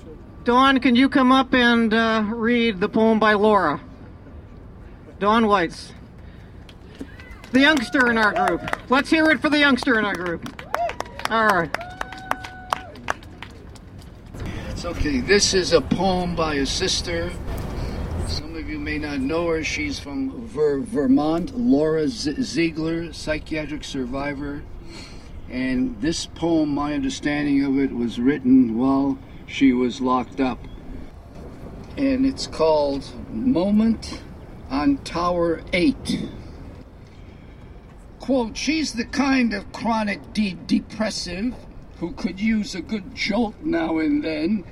Dawn, can you come up and read the poem by Laura? Dawn Weitz. The youngster in our group. Let's hear it for the youngster in our group. All right. It's okay. This is a poem by a sister. Some of you may not know her. She's from Vermont, Laura Ziegler, psychiatric survivor. And this poem, my understanding of it, was written while she was locked up. And it's called Moment on Tower 8. Quote, she's the kind of chronic depressive who could use a good jolt now and then.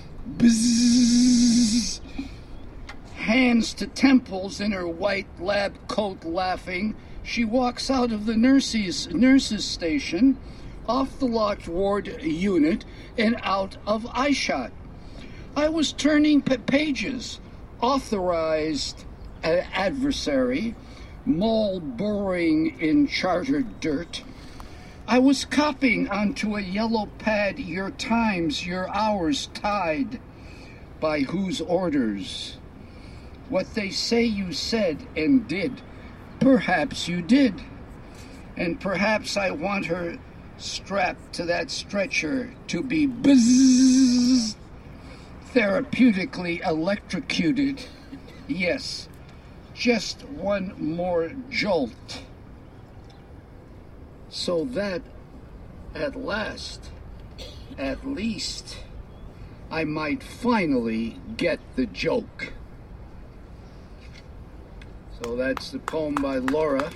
Bzzz. Hands to temples in her white lab coat laughing, she walks out of the nurses station, off the locked ward unit, and out of eyeshot. I was turning pages, authorized adversary, mole burrowing in chartered dirt. I was copying onto a yellow pad your times, your hours tied. By whose orders? What they say you said and did, perhaps you did. And perhaps I want her strapped to that stretcher to be bzzz, therapeutically electrocuted. Yes. Just one more jolt, so that at last, at least, I might finally get the joke. So that's the poem by Laura.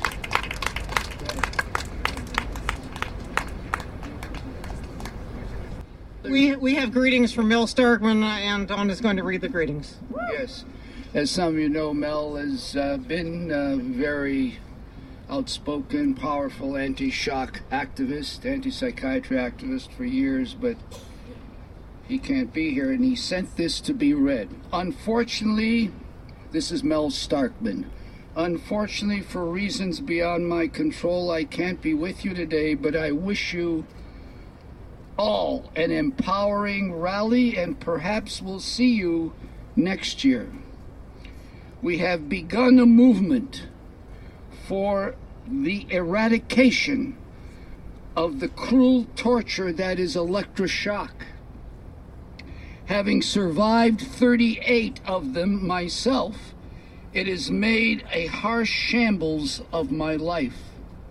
We have greetings from Mel Starkman, and Dawn is going to read the greetings. Yes. As some of you know, Mel has been a very outspoken, powerful anti-shock activist, anti-psychiatry activist for years, but he can't be here, and he sent this to be read. Unfortunately, this is Mel Starkman. Unfortunately, for reasons beyond my control, I can't be with you today, but I wish you all an empowering rally, and perhaps we'll see you next year. We have begun a movement for the eradication of the cruel torture that is electroshock. Having survived 38 of them myself, it has made a harsh shambles of my life.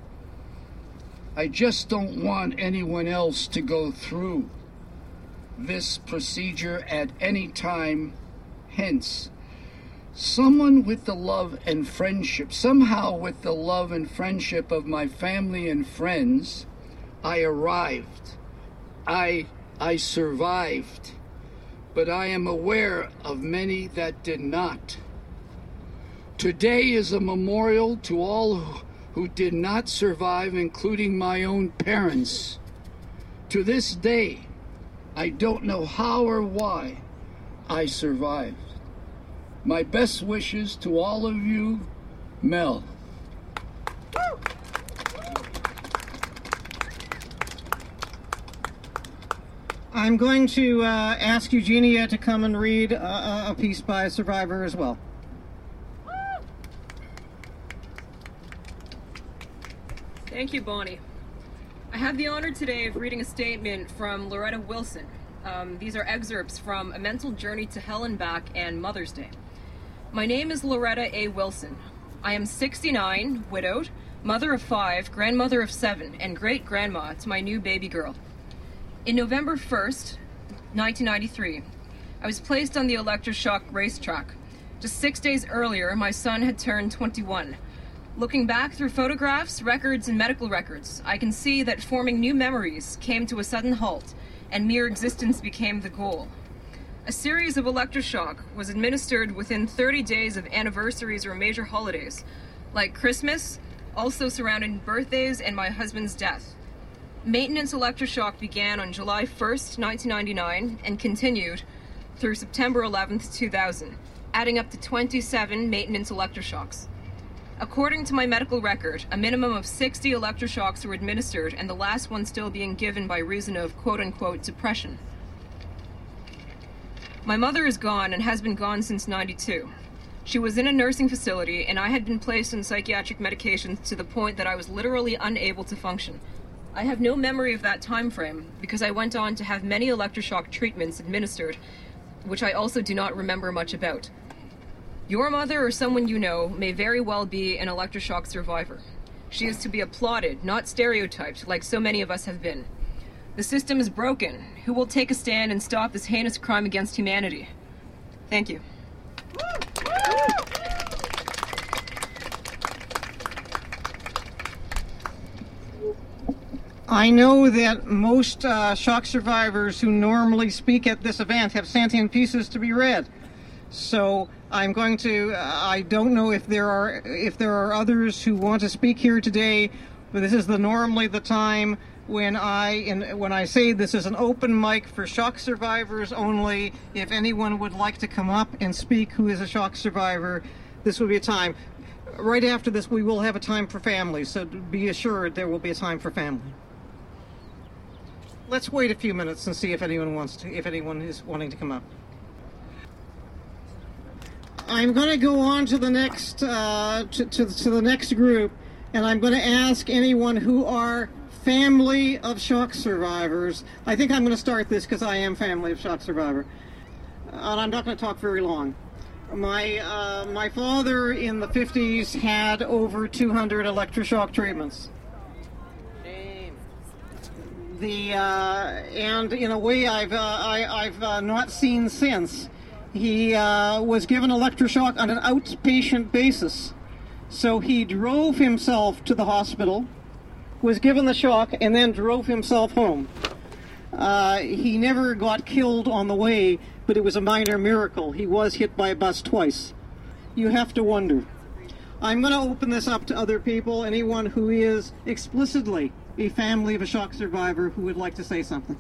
I just don't want anyone else to go through this procedure at any time hence. Someone with the love and friendship, somehow with the love and friendship of my family and friends, I arrived. I survived. But I am aware of many that did not. Today is a memorial to all who did not survive, including my own parents. To this day, I don't know how or why I survived. My best wishes to all of you, Mel. I'm going to ask Eugenia to come and read a piece by a survivor as well. Thank you, Bonnie. I have the honor today of reading a statement from Loretta Wilson. These are excerpts from A Mental Journey to Hell and Back and Mother's Day. My name is Loretta A. Wilson. I am 69, widowed, mother of 5, grandmother of 7, and great-grandma to my new baby girl. In November 1st, 1993, I was placed on the electroshock racetrack. Just 6 days earlier, my son had turned 21. Looking back through photographs, records, and medical records, I can see that forming new memories came to a sudden halt, and mere existence became the goal. A series of electroshock was administered within 30 days of anniversaries or major holidays, like Christmas, also surrounding birthdays and my husband's death. Maintenance electroshock began on July 1st, 1999, and continued through September 11th, 2000, adding up to 27 maintenance electroshocks. According to my medical record, a minimum of 60 electroshocks were administered, and the last one still being given by reason of quote-unquote depression. My mother is gone and has been gone since '92. She was in a nursing facility, and I had been placed on psychiatric medications to the point that I was literally unable to function. I have no memory of that time frame because I went on to have many electroshock treatments administered, which I also do not remember much about. Your mother or someone you know may very well be an electroshock survivor. She is to be applauded, not stereotyped like so many of us have been. The system is broken. Who will take a stand and stop this heinous crime against humanity? Thank you. I know that most shock survivors who normally speak at this event have sentient pieces to be read. So I'm going to, I don't know if there are others who want to speak here today, but this is normally the time when I say this is an open mic for shock survivors only. If anyone would like to come up and speak who is a shock survivor, this would be a time. Right after this, we will have a time for families, so be assured there will be a time for family. Let's wait a few minutes and see if anyone is wanting to come up. I'm going to go on to the next to the next group, and I'm going to ask anyone who are family of shock survivors. I think I'm going to start this because I am family of shock survivor, and I'm not going to talk very long. My father in the 50s had over 200 electroshock treatments. And in a way I've not seen since. He was given electroshock on an outpatient basis. So he drove himself to the hospital, was given the shock, and then drove himself home. He never got killed on the way, but it was a minor miracle. He was hit by a bus twice. You have to wonder. I'm going to open this up to other people, anyone who is explicitly a family of a shock survivor who would like to say something.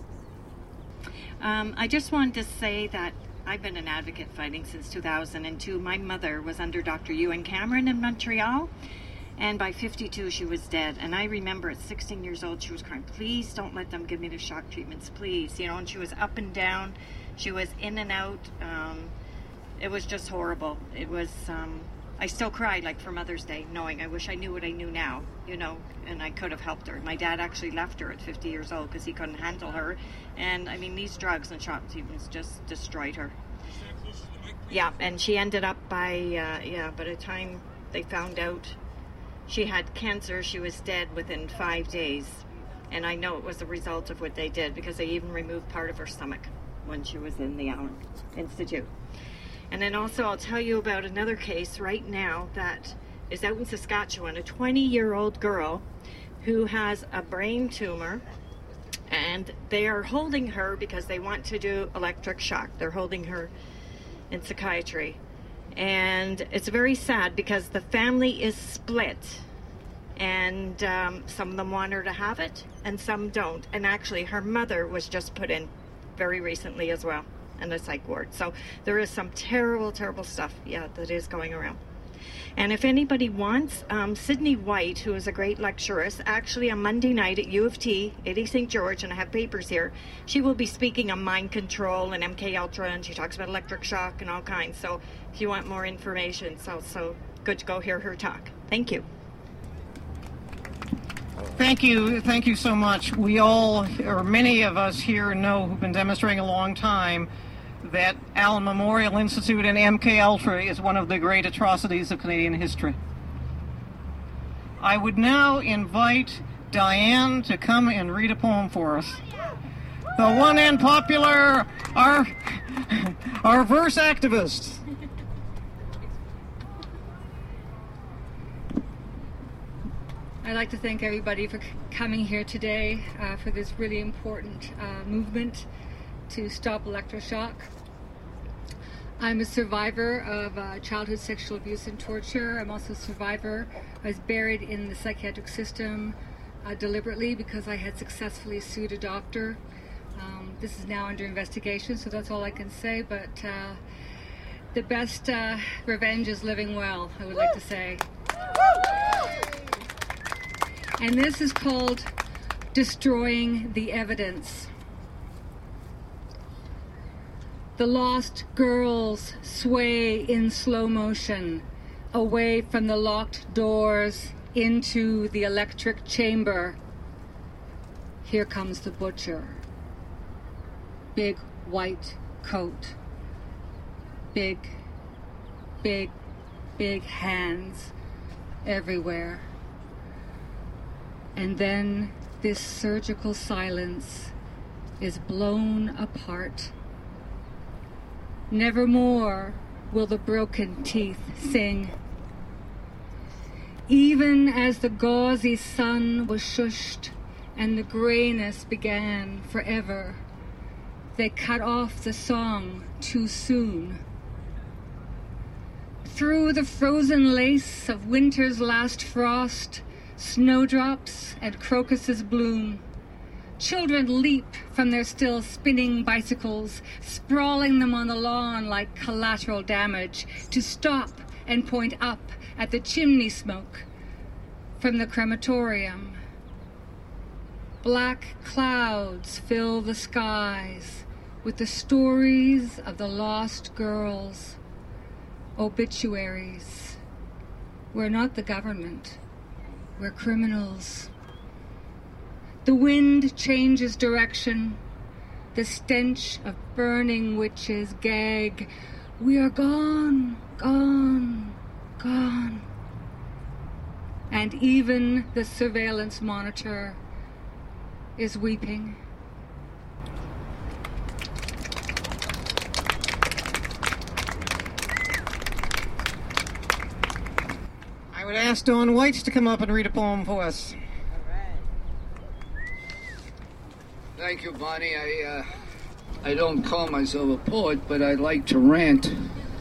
I just wanted to say that I've been an advocate fighting since 2002. My mother was under Dr. Ewan Cameron in Montreal, and by 52 she was dead. And I remember at 16 years old she was crying, please don't let them give me the shock treatments, please. You know, and she was up and down, she was in and out. It was just horrible. It was, I still cry like for Mother's Day, knowing I wish I knew what I knew now, you know, and I could have helped her. My dad actually left her at 50 years old because he couldn't handle her. And I mean, these drugs and shock treatments just destroyed her. Yeah, and she ended up by the time they found out she had cancer, she was dead within 5 days. And I know it was a result of what they did because they even removed part of her stomach when she was in the Allen Institute. And then also I'll tell you about another case right now that is out in Saskatchewan, a 20-year-old girl who has a brain tumor, and they are holding her because they want to do electric shock. They're holding her in psychiatry. And it's very sad because the family is split, and some of them want her to have it and some don't. And actually her mother was just put in very recently as well in a psych ward. So there is some terrible, terrible stuff, that is going around. And if anybody wants, Sydney White, who is a great lecturess, actually on Monday night at U of T, Eddie St. George, and I have papers here, she will be speaking on mind control and MK Ultra, and she talks about electric shock and all kinds. So if you want more information, it's also good to go hear her talk. Thank you. Thank you so much. We all, or many of us here know, who've been demonstrating a long time, that Allen Memorial Institute and MK Ultra is one of the great atrocities of Canadian history. I would now invite Diane to come and read a poem for us. The one and popular, our verse activist. I'd like to thank everybody for coming here today for this really important movement to stop electroshock. I'm a survivor of childhood sexual abuse and torture. I'm also a survivor. I was buried in the psychiatric system deliberately because I had successfully sued a doctor. This is now under investigation, so that's all I can say, but the best revenge is living well, I would like to say. And this is called Destroying the Evidence. The lost girls sway in slow motion, away from the locked doors into the electric chamber. Here comes the butcher. Big white coat. Big, big, big hands everywhere. And then this surgical silence is blown apart. Nevermore will the broken teeth sing. Even as the gauzy sun was shushed and the grayness began forever, they cut off the song too soon. Through the frozen lace of winter's last frost, snowdrops and crocuses bloom. Children leap from their still spinning bicycles, sprawling them on the lawn like collateral damage, to stop and point up at the chimney smoke from the crematorium. Black clouds fill the skies with the stories of the lost girls. Obituaries. We're not the government. We're criminals. The wind changes direction. The stench of burning witches gag. We are gone, gone, gone. And even the surveillance monitor is weeping. I would ask Dawn Whites to come up and read a poem for us. Thank you, Bonnie. I don't call myself a poet, but I like to rant.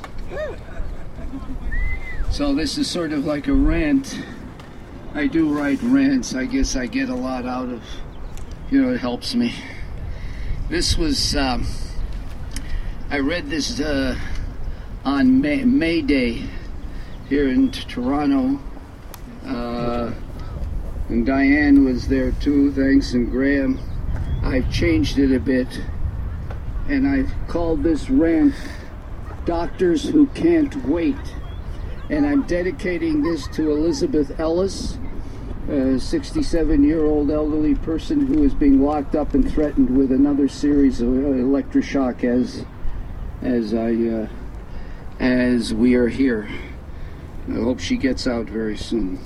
So this is sort of like a rant. I do write rants. I guess I get a lot out of, it helps me. This was, I read this on May Day here in Toronto. And Diane was there too, thanks, and Graham. I've changed it a bit, and I've called this rant Doctors Who Can't Wait. And I'm dedicating this to Elizabeth Ellis, a 67-year-old elderly person who is being locked up and threatened with another series of electroshock as we are here. I hope she gets out very soon.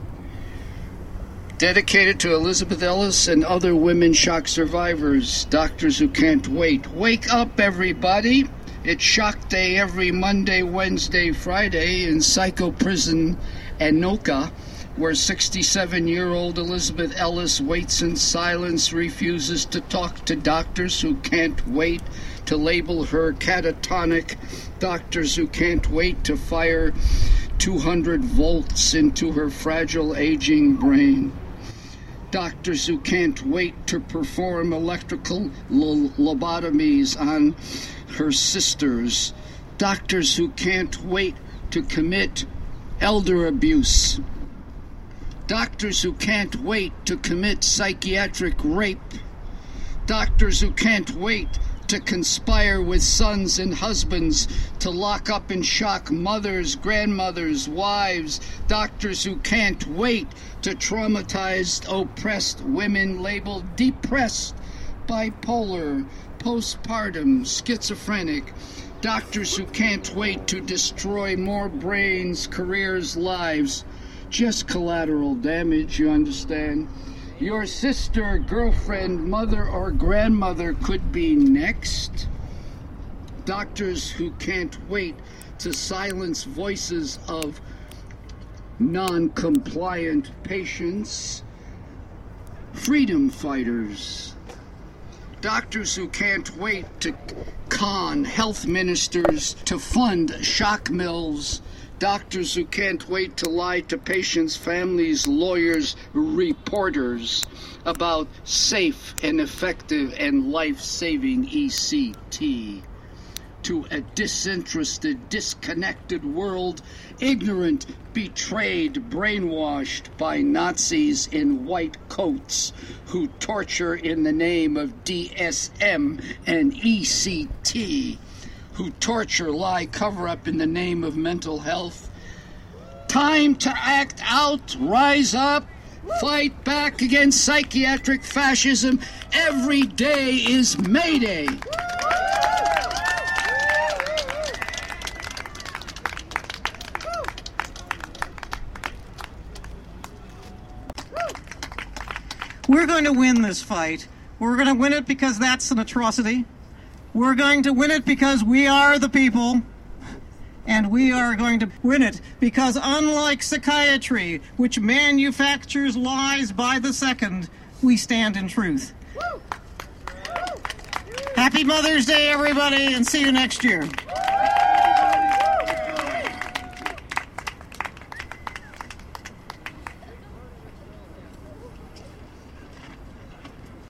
Dedicated to Elizabeth Ellis and other women shock survivors, doctors who can't wait. Wake up, everybody. It's shock day every Monday, Wednesday, Friday in Psycho Prison, Anoka, where 67-year-old Elizabeth Ellis waits in silence, refuses to talk to doctors who can't wait to label her catatonic, doctors who can't wait to fire 200 volts into her fragile, aging brain. Doctors who can't wait to perform electrical lobotomies on her sisters. Doctors who can't wait to commit elder abuse. Doctors who can't wait to commit psychiatric rape. Doctors who can't wait to conspire with sons and husbands to lock up and shock mothers, grandmothers, wives. Doctors who can't wait to traumatize oppressed women labeled depressed, bipolar, postpartum, schizophrenic. Doctors who can't wait to destroy more brains, careers, lives. Just collateral damage, you understand? Your sister, girlfriend, mother, or grandmother could be next. Doctors who can't wait to silence voices of non-compliant patients. Freedom fighters. Doctors who can't wait to con health ministers to fund shock mills. Doctors who can't wait to lie to patients, families, lawyers, reporters about safe and effective and life-saving ECT. To a disinterested, disconnected world, ignorant, betrayed, brainwashed by Nazis in white coats who torture in the name of DSM and ECT. who torture, lie, cover up in the name of mental health. Time to act out, rise up, fight back against psychiatric fascism. Every day is May Day. We're going to win this fight. We're going to win it because that's an atrocity. We're going to win it because we are the people. And we are going to win it because, unlike psychiatry, which manufactures lies by the second, we stand in truth. Happy Mother's Day, everybody, and see you next year.